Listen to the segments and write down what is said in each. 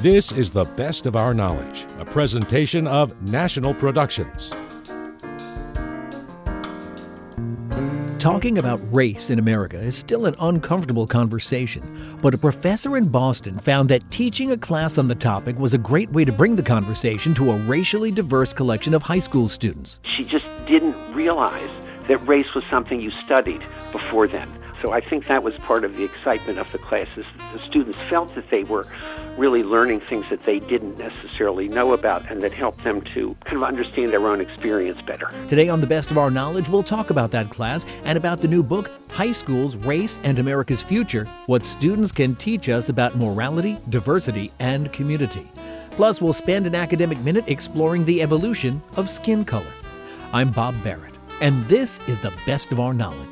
This is The Best of Our Knowledge, a presentation of National Productions. Talking about race in America is still an uncomfortable conversation, but a professor in Boston found that teaching a class on the topic was a great way to bring the conversation to a racially diverse collection of high school students. She just didn't realize that race was something you studied before then. So I think that was part of the excitement of the classes. The students felt that they were really learning things that they didn't necessarily know about and that helped them to kind of understand their own experience better. Today on The Best of Our Knowledge, we'll talk about that class and about the new book, High Schools, Race and America's Future, What Students Can Teach Us About Morality, Diversity, and Community. Plus, we'll spend an academic minute exploring the evolution of skin color. I'm Bob Barrett, and this is The Best of Our Knowledge.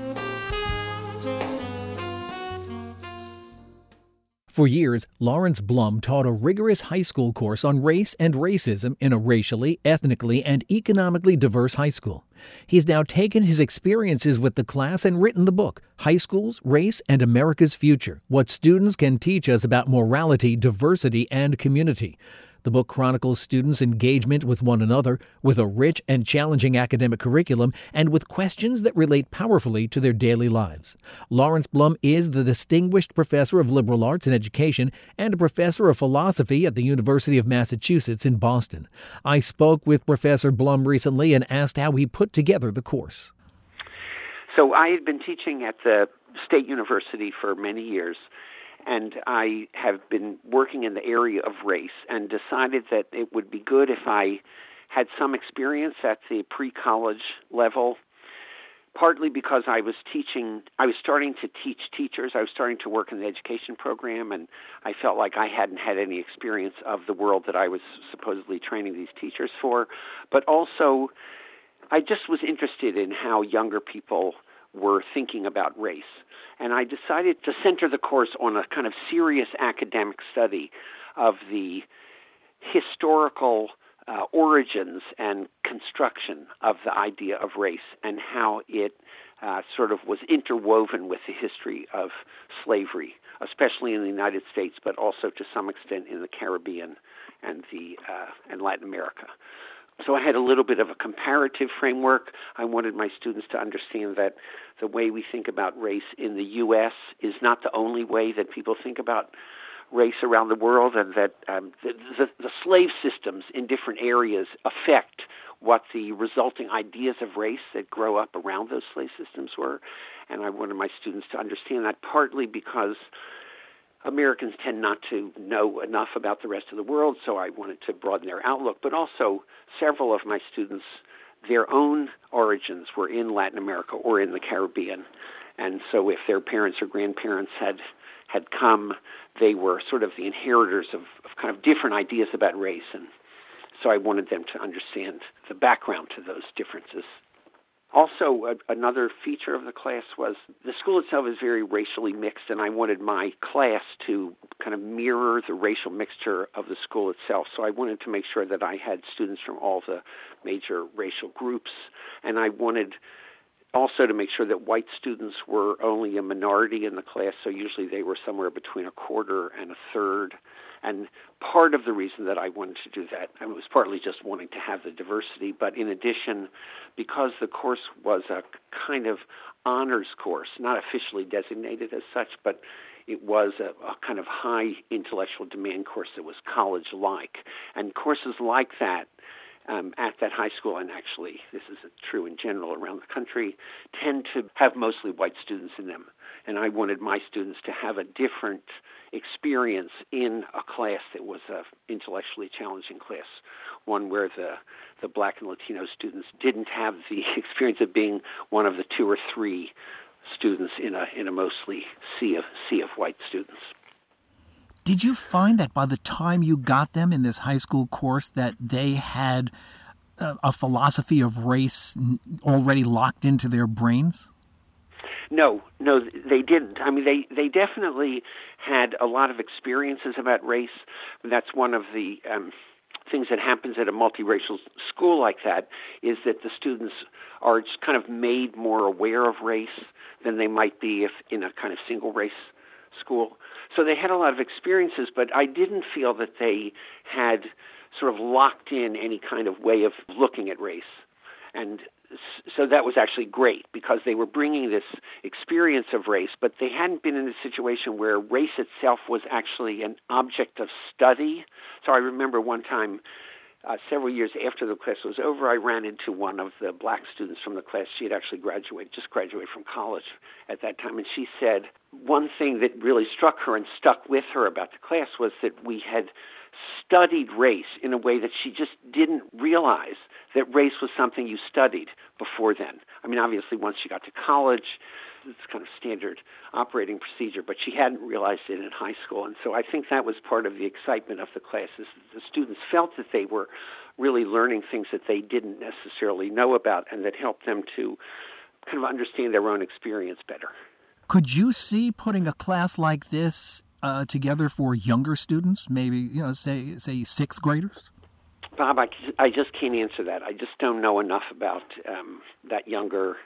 For years, Lawrence Blum taught a rigorous high school course on race and racism in a racially, ethnically, and economically diverse high school. He's now taken his experiences with the class and written the book, High Schools, Race and America's Future, What Students Can Teach Us About Morality, Diversity, and Community. The book chronicles students' engagement with one another, with a rich and challenging academic curriculum, and with questions that relate powerfully to their daily lives. Lawrence Blum is the Distinguished Professor of Liberal Arts and Education and a Professor of Philosophy at the University of Massachusetts in Boston. I spoke with Professor Blum recently and asked how he put together the course. So I had been teaching at the State University for many years, and I have been working in the area of race and decided that it would be good if I had some experience at the pre-college level, partly because I was starting to teach teachers. I was starting to work in the education program, and I felt like I hadn't had any experience of the world that I was supposedly training these teachers for. But also, I just was interested in how younger people were thinking about race. And I decided to center the course on a kind of serious academic study of the historical origins and construction of the idea of race and how it sort of was interwoven with the history of slavery, especially in the United States, but also to some extent in the Caribbean and Latin America. So I had a little bit of a comparative framework. I wanted my students to understand that the way we think about race in the U.S. is not the only way that people think about race around the world, and that the slave systems in different areas affect what the resulting ideas of race that grow up around those slave systems were. And I wanted my students to understand that, partly because Americans tend not to know enough about the rest of the world, so I wanted to broaden their outlook. But also, several of my students, their own origins were in Latin America or in the Caribbean. And so if their parents or grandparents had come, they were sort of the inheritors of kind of different ideas about race. And so I wanted them to understand the background to those differences. Also, another feature of the class was the school itself is very racially mixed, and I wanted my class to kind of mirror the racial mixture of the school itself. So I wanted to make sure that I had students from all the major racial groups, and I wanted also to make sure that white students were only a minority in the class, so usually they were somewhere between a quarter and a third. And part of the reason that I wanted to do that, I was partly just wanting to have the diversity, but in addition, because the course was a kind of honors course, not officially designated as such, but it was a kind of high intellectual demand course that was college-like. And courses like that at that high school, and actually this is true in general around the country, tend to have mostly white students in them. And I wanted my students to have a different experience in a class that was an intellectually challenging class, one where the Black and Latino students didn't have the experience of being one of the two or three students in a mostly sea of white students. Did you find that by the time you got them in this high school course that they had a philosophy of race already locked into their brains? No, they didn't. I mean, they definitely had a lot of experiences about race. That's one of the things that happens at a multiracial school like that, is that the students are just kind of made more aware of race than they might be if in a kind of single race school. So they had a lot of experiences, but I didn't feel that they had sort of locked in any kind of way of looking at race. And so that was actually great because they were bringing this experience of race, but they hadn't been in a situation where race itself was actually an object of study. So I remember one time, several years after the class was over, I ran into one of the black students from the class. She had actually just graduated from college at that time, and she said one thing that really struck her and stuck with her about the class was that we had studied race in a way that she just didn't realize that race was something you studied before then. I mean, obviously, once she got to college, it's kind of standard operating procedure, but she hadn't realized it in high school. And so I think that was part of the excitement of the classes. The students felt that they were really learning things that they didn't necessarily know about and that helped them to kind of understand their own experience better. Could you see putting a class like this together for younger students, maybe, say sixth graders? Bob, I just can't answer that. I just don't know enough about that younger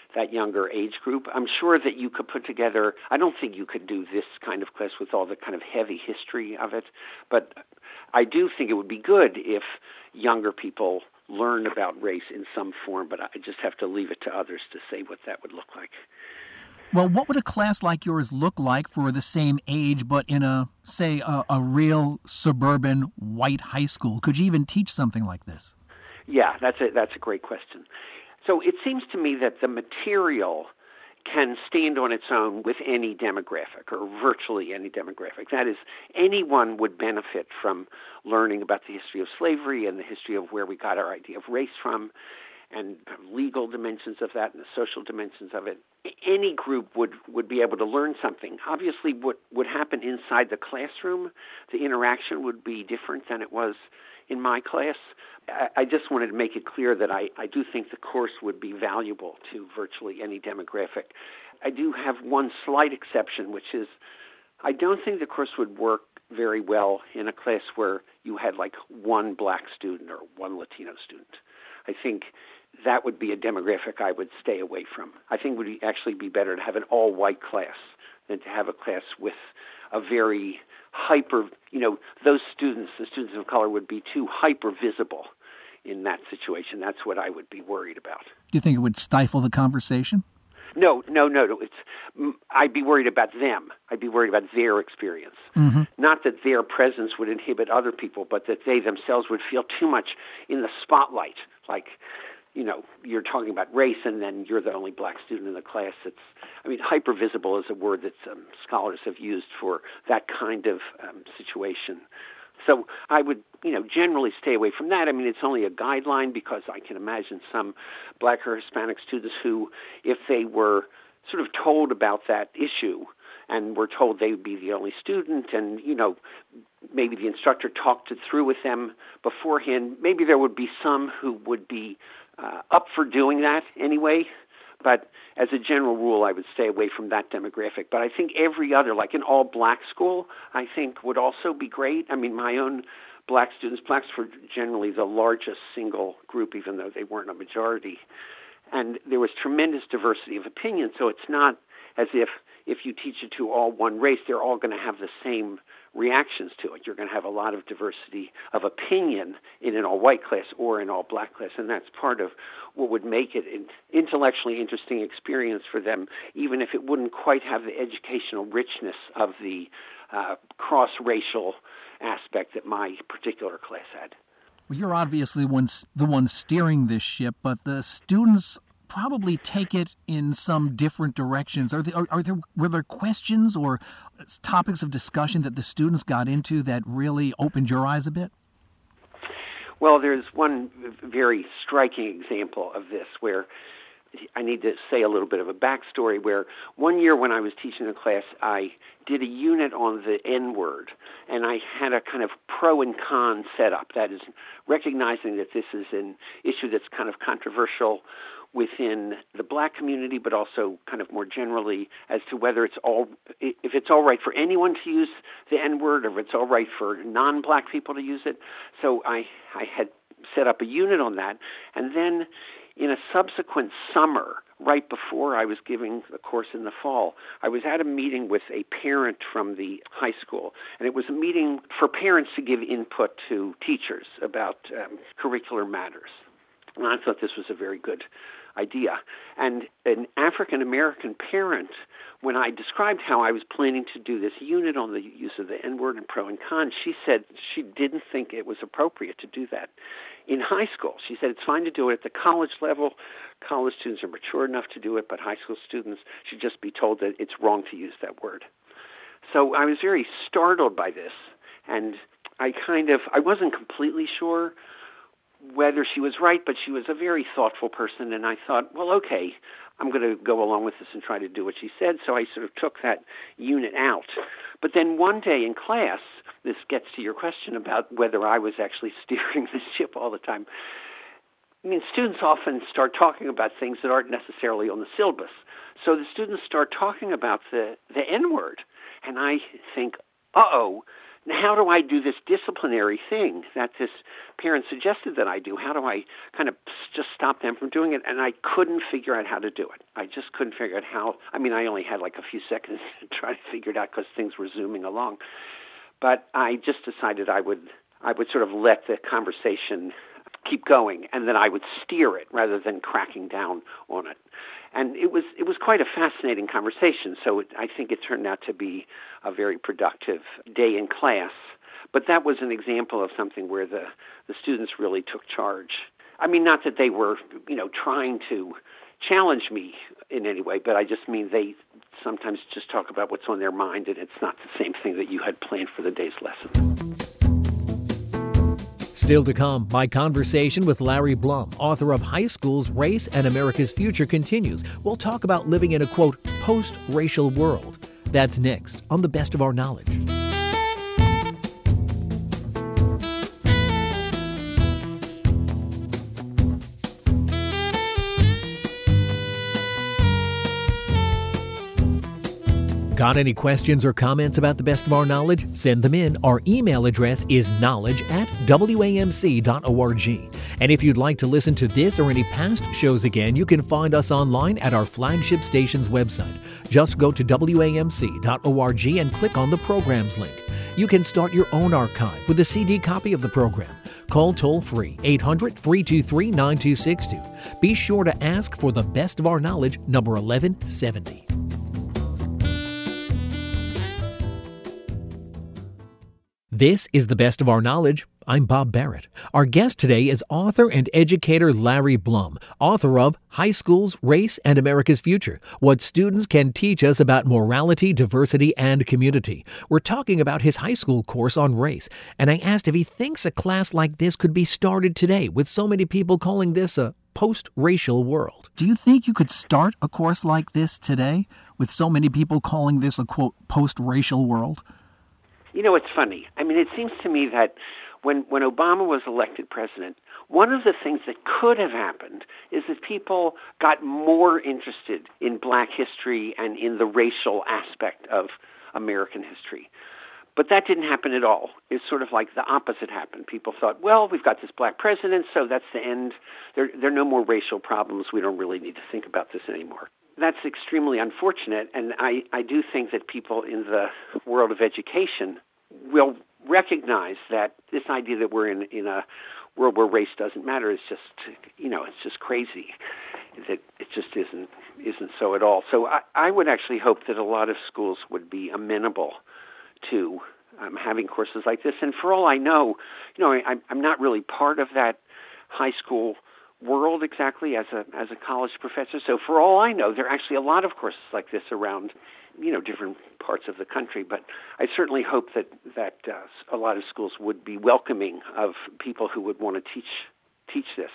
age group. I'm sure that you could put together, I don't think you could do this kind of class with all the kind of heavy history of it, but I do think it would be good if younger people learn about race in some form, but I just have to leave it to others to say what that would look like. Well, what would a class like yours look like for the same age, but in a real suburban white high school? Could you even teach something like this? Yeah, that's a great question. So it seems to me that the material can stand on its own with any demographic or virtually any demographic. That is, anyone would benefit from learning about the history of slavery and the history of where we got our idea of race from and legal dimensions of that and the social dimensions of it. Any group would be able to learn something. Obviously, what would happen inside the classroom, the interaction would be different than it was in my class. I just wanted to make it clear that I do think the course would be valuable to virtually any demographic. I do have one slight exception, which is I don't think the course would work very well in a class where you had like one black student or one Latino student. I think that would be a demographic I would stay away from. I think it would actually be better to have an all-white class than to have a class with a very hyper, those students, the students of color, would be too hyper-visible in that situation. That's what I would be worried about. Do you think it would stifle the conversation? No. I'd be worried about them. I'd be worried about their experience. Mm-hmm. Not that their presence would inhibit other people, but that they themselves would feel too much in the spotlight. Like, you're talking about race and then you're the only black student in the class. Hypervisible is a word that scholars have used for that kind of situation. So I would, generally stay away from that. It's only a guideline because I can imagine some black or Hispanic students who, if they were sort of told about that issue and were told they would be the only student and, maybe the instructor talked it through with them beforehand, maybe there would be some who would be up for doing that anyway. But as a general rule, I would stay away from that demographic. But I think every other, like an all-black school, I think would also be great. My own black students, blacks were generally the largest single group, even though they weren't a majority. And there was tremendous diversity of opinion, so it's not as if you teach it to all one race, they're all going to have the same reactions to it. You're going to have a lot of diversity of opinion in an all-white class or an all-black class, and that's part of what would make it an intellectually interesting experience for them, even if it wouldn't quite have the educational richness of the cross-racial aspect that my particular class had. Well, you're obviously the one steering this ship, but the students probably take it in some different directions. Were there questions or topics of discussion that the students got into that really opened your eyes a bit? Well, there's one very striking example of this where I need to say a little bit of a backstory where one year when I was teaching a class, I did a unit on the N-word, and I had a kind of pro and con setup. That is, recognizing that this is an issue that's kind of controversial within the black community, but also kind of more generally as to whether if it's all right for anyone to use the N-word or if it's all right for non-black people to use it. So I had set up a unit on that, and then in a subsequent summer, right before I was giving the course in the fall, I was at a meeting with a parent from the high school, and it was a meeting for parents to give input to teachers about curricular matters. And I thought this was a very good idea. And an African-American parent, when I described how I was planning to do this unit on the use of the N-word and pro and con, she said she didn't think it was appropriate to do that in high school. She said it's fine to do it at the college level. College students are mature enough to do it, but high school students should just be told that it's wrong to use that word. So I was very startled by this, and I wasn't completely sure whether she was right, but she was a very thoughtful person, and I thought, well, okay, I'm going to go along with this and try to do what she said, so I sort of took that unit out. But then one day in class, this gets to your question about whether I was actually steering the ship all the time. I mean, students often start talking about things that aren't necessarily on the syllabus. So the students start talking about the N-word, and I think, uh-oh, now how do I do this disciplinary thing that this parent suggested that I do? How do I kind of just stop them from doing it? And I couldn't figure out how to do it. I just couldn't figure out how. I mean, I only had like a few seconds to try to figure it out because things were zooming along. But I just decided I would sort of let the conversation keep going, and then I would steer it rather than cracking down on it. And it was quite a fascinating conversation, so I think it turned out to be a very productive day in class. But that was an example of something where the students really took charge. I mean, not that they were, trying to challenge me in any way, but I just mean they sometimes just talk about what's on their mind, and it's not the same thing that you had planned for the day's lesson. Still to come, my conversation with Larry Blum, author of High School's Race and America's Future, continues. We'll talk about living in a, quote, post-racial world. That's next on The Best of Our Knowledge. Got any questions or comments about The Best of Our Knowledge? Send them in. Our email address is knowledge@wamc.org. And if you'd like to listen to this or any past shows again, you can find us online at our flagship station's website. Just go to wamc.org and click on the programs link. You can start your own archive with a CD copy of the program. Call toll-free 800-323-9262. Be sure to ask for The Best of Our Knowledge, number 1170. This is The Best of Our Knowledge. I'm Bob Barrett. Our guest today is author and educator Larry Blum, author of High School's Race and America's Future, What Students Can Teach Us About Morality, Diversity, and Community. We're talking about his high school course on race, and I asked if he thinks a class like this could be started today, with so many people calling this a post-racial world. Do you think you could start a course like this today, with so many people calling this a, quote, post-racial world? It's funny. I mean, it seems to me that when Obama was elected president, one of the things that could have happened is that people got more interested in Black history and in the racial aspect of American history. But that didn't happen at all. It's sort of like the opposite happened. People thought, well, we've got this Black president, so that's the end. There are no more racial problems. We don't really need to think about this anymore. That's extremely unfortunate, and I do think that people in the world of education will recognize that this idea that we're in a world where race doesn't matter is just, it's just crazy. That it just isn't so at all. So I would actually hope that a lot of schools would be amenable to having courses like this. And for all I know, I'm not really part of that high school world exactly as a college professor. So for all I know, there are actually a lot of courses like this around, different parts of the country. But I certainly hope that a lot of schools would be welcoming of people who would want to teach this,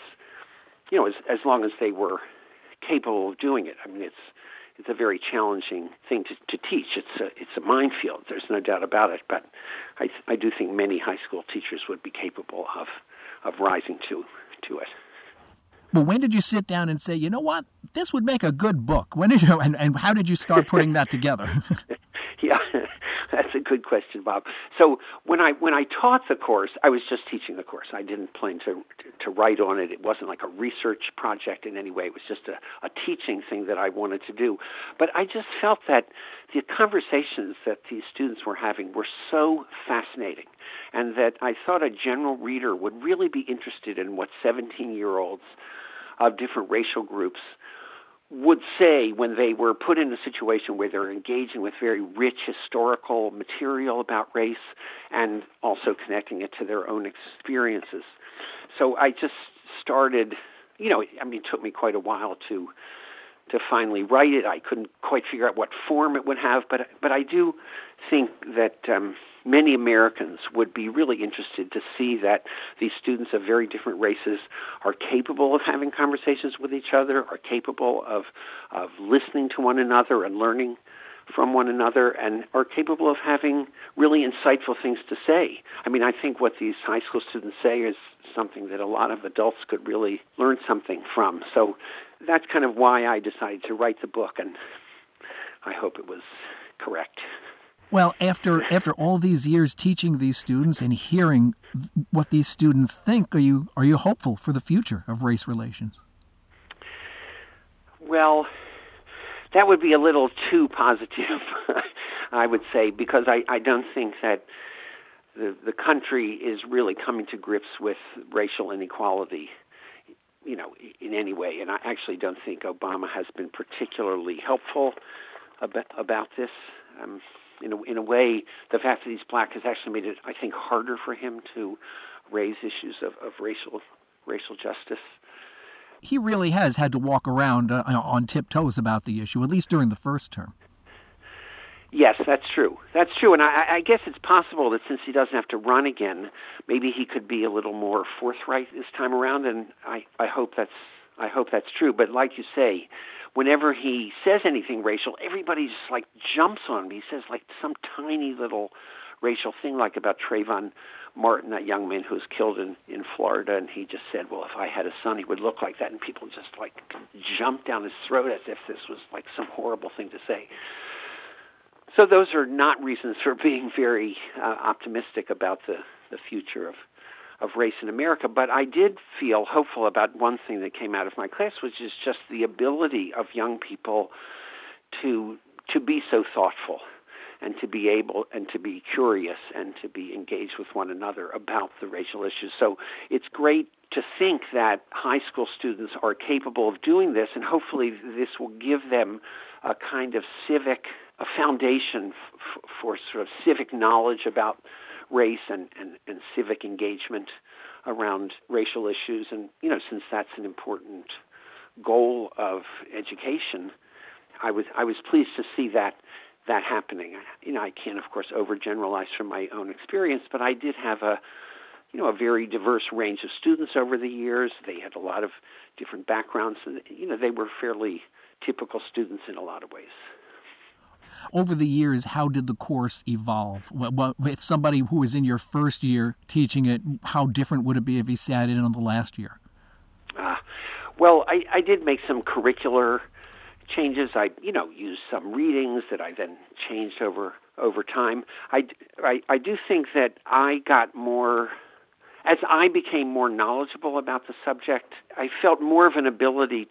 as long as they were capable of doing it. I mean, it's a very challenging thing to teach. It's a minefield. There's no doubt about it. But I do think many high school teachers would be capable of rising to it. Well, when did you sit down and say, you know what, this would make a good book? When did you, and how did you start putting that together? Yeah, That's a good question, Bob. So when I taught the course, I was just teaching the course. I didn't plan to write on it. It wasn't like a research project in any way. It was just a teaching thing that I wanted to do. But I just felt that the conversations that these students were having were so fascinating, and that I thought a general reader would really be interested in what 17-year-olds of different racial groups would say when they were put in a situation where they're engaging with very rich historical material about race and also connecting it to their own experiences. So I just started, it took me quite a while to finally write it. I couldn't quite figure out what form it would have, but I do think that many Americans would be really interested to see that these students of very different races are capable of having conversations with each other, are capable of listening to one another and learning from one another, and are capable of having really insightful things to say. I think what these high school students say is something that a lot of adults could really learn something from. So that's kind of why I decided to write the book, and I hope it was correct. Well, after all these years teaching these students and hearing what these students think, are you hopeful for the future of race relations? Well, that would be a little too positive, I would say, because I don't think that the country is really coming to grips with racial inequality, in any way. And I actually don't think Obama has been particularly helpful about this. In a way, the fact that he's black has actually made it, I think, harder for him to raise issues of racial justice. He really has had to walk around on tiptoes about the issue, at least during the first term. Yes, that's true. That's true, and I guess it's possible that since he doesn't have to run again, maybe he could be a little more forthright this time around, and I hope that's true. But like you say, whenever he says anything racial, everybody just jumps on him. He says some tiny little racial thing, like about Trayvon Martin, that young man who was killed in Florida, and he just said, well, if I had a son, he would look like that, and people just jumped down his throat as if this was some horrible thing to say. So those are not reasons for being very optimistic about the future of race in America. But I did feel hopeful about one thing that came out of my class, which is just the ability of young people to be so thoughtful and to be able and to be curious and to be engaged with one another about the racial issues. So it's great to think that high school students are capable of doing this, and hopefully this will give them a kind of a foundation for sort of civic knowledge about race and civic engagement around racial issues. And, since that's an important goal of education, I was pleased to see that happening. I can't, of course, overgeneralize from my own experience, but I did have a very diverse range of students over the years. They had a lot of different backgrounds, and, they were fairly typical students in a lot of ways. Over the years, how did the course evolve? If somebody who was in your first year teaching it, how different would it be if he sat in on the last year? Well, I did make some curricular changes. I, used some readings that I then changed over time. I do think that I got more, as I became more knowledgeable about the subject, I felt more of an ability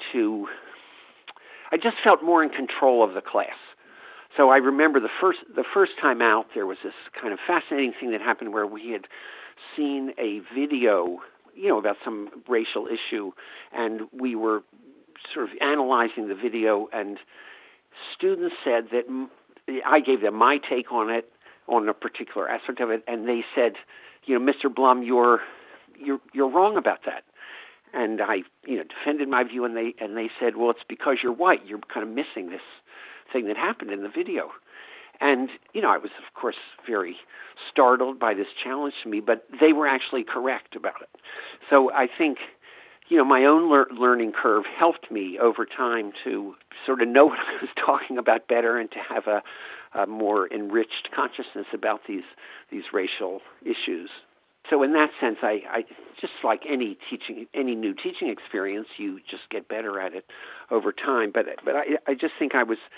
I just felt more in control of the class. So I remember the first time out, there was this kind of fascinating thing that happened where we had seen a video, about some racial issue, and we were sort of analyzing the video, and students said that I gave them my take on it, on a particular aspect of it, and they said, Mr. Blum, you're wrong about that. And I, defended my view, and they said, well, it's because you're white. You're kind of missing this thing that happened in the video. And, I was, of course, very startled by this challenge to me, but they were actually correct about it. So I think, my own learning curve helped me over time to sort of know what I was talking about better and to have a more enriched consciousness about these racial issues. So in that sense, I just like any new teaching experience, you just get better at it over time. But I just think I was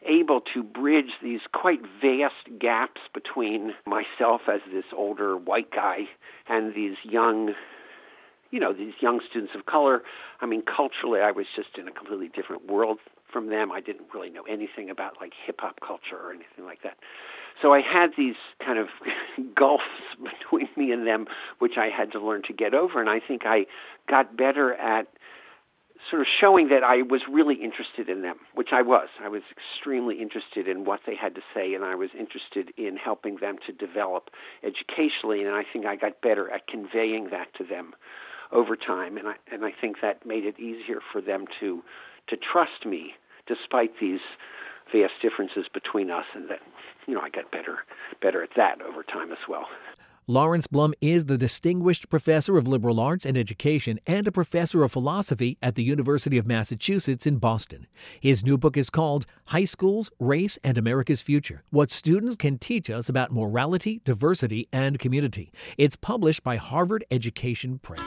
able to bridge these quite vast gaps between myself as this older white guy and these young students of color. I mean, culturally, I was just in a completely different world from them. I didn't really know anything about like hip-hop culture or anything like that. So I had these kind of gulfs between me and them, which I had to learn to get over. And I think I got better at sort of showing that I was really interested in them, which I was. I was extremely interested in what they had to say, and I was interested in helping them to develop educationally. And I think I got better at conveying that to them over time. And I think that made it easier for them to trust me, despite these vast differences between us, and that, I got better at that over time as well. Lawrence Blum is the Distinguished Professor of Liberal Arts and Education and a Professor of Philosophy at the University of Massachusetts in Boston. His new book is called High Schools, Race, and America's Future: What Students Can Teach Us About Morality, Diversity, and Community. It's published by Harvard Education Press.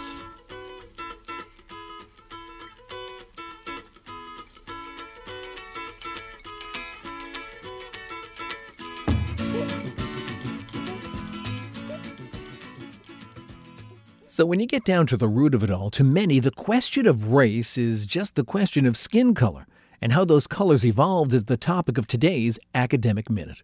So when you get down to the root of it all, to many, the question of race is just the question of skin color. And how those colors evolved is the topic of today's Academic Minute.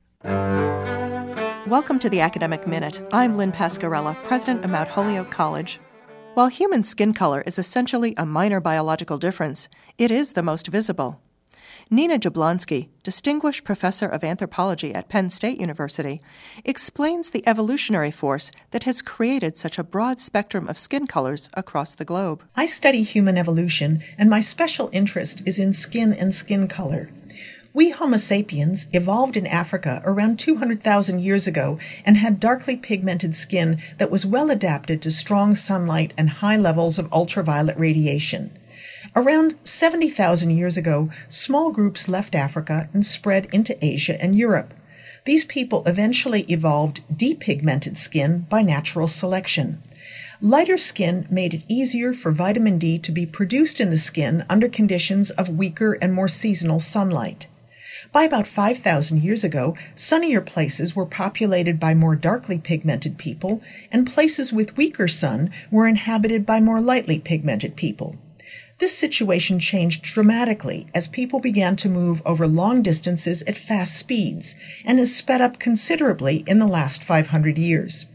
Welcome to the Academic Minute. I'm Lynn Pascarella, president of Mount Holyoke College. While human skin color is essentially a minor biological difference, it is the most visible. Nina Jablonski, Distinguished Professor of Anthropology at Penn State University, explains the evolutionary force that has created such a broad spectrum of skin colors across the globe. I study human evolution, and my special interest is in skin and skin color. We Homo sapiens evolved in Africa around 200,000 years ago and had darkly pigmented skin that was well adapted to strong sunlight and high levels of ultraviolet radiation. Around 70,000 years ago, small groups left Africa and spread into Asia and Europe. These people eventually evolved depigmented skin by natural selection. Lighter skin made it easier for vitamin D to be produced in the skin under conditions of weaker and more seasonal sunlight. By about 5,000 years ago, sunnier places were populated by more darkly pigmented people, and places with weaker sun were inhabited by more lightly pigmented people. This situation changed dramatically as people began to move over long distances at fast speeds, and has sped up considerably in the last 500 years.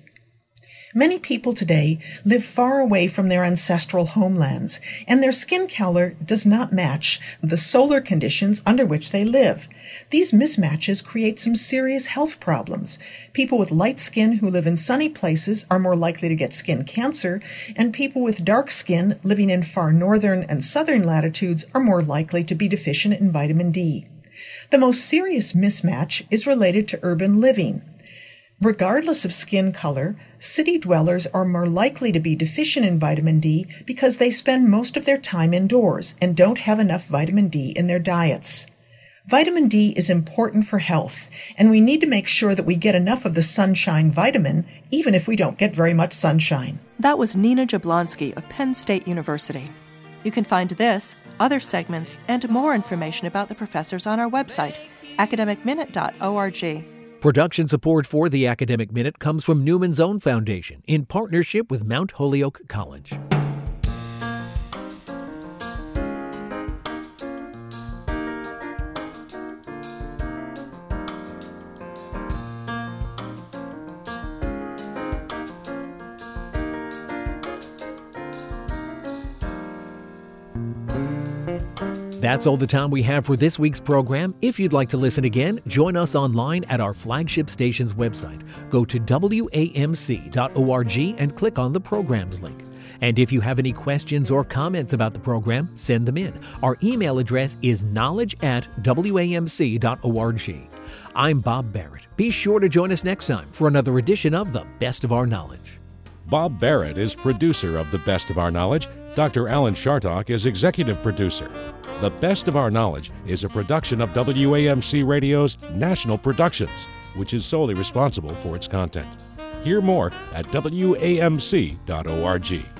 Many people today live far away from their ancestral homelands, and their skin color does not match the solar conditions under which they live. These mismatches create some serious health problems. People with light skin who live in sunny places are more likely to get skin cancer, and people with dark skin living in far northern and southern latitudes are more likely to be deficient in vitamin D. The most serious mismatch is related to urban living. Regardless of skin color, city dwellers are more likely to be deficient in vitamin D because they spend most of their time indoors and don't have enough vitamin D in their diets. Vitamin D is important for health, and we need to make sure that we get enough of the sunshine vitamin, even if we don't get very much sunshine. That was Nina Jablonski of Penn State University. You can find this, other segments, and more information about the professors on our website, academicminute.org. Production support for the Academic Minute comes from Newman's Own Foundation in partnership with Mount Holyoke College. That's all the time we have for this week's program. If you'd like to listen again, join us online at our flagship station's website. Go to wamc.org and click on the programs link. And if you have any questions or comments about the program, send them in. Our email address is knowledge@wamc.org. I'm Bob Barrett. Be sure to join us next time for another edition of The Best of Our Knowledge. Bob Barrett is producer of The Best of Our Knowledge. Dr. Alan Chartock is executive producer. The Best of Our Knowledge is a production of WAMC Radio's National Productions, which is solely responsible for its content. Hear more at wamc.org.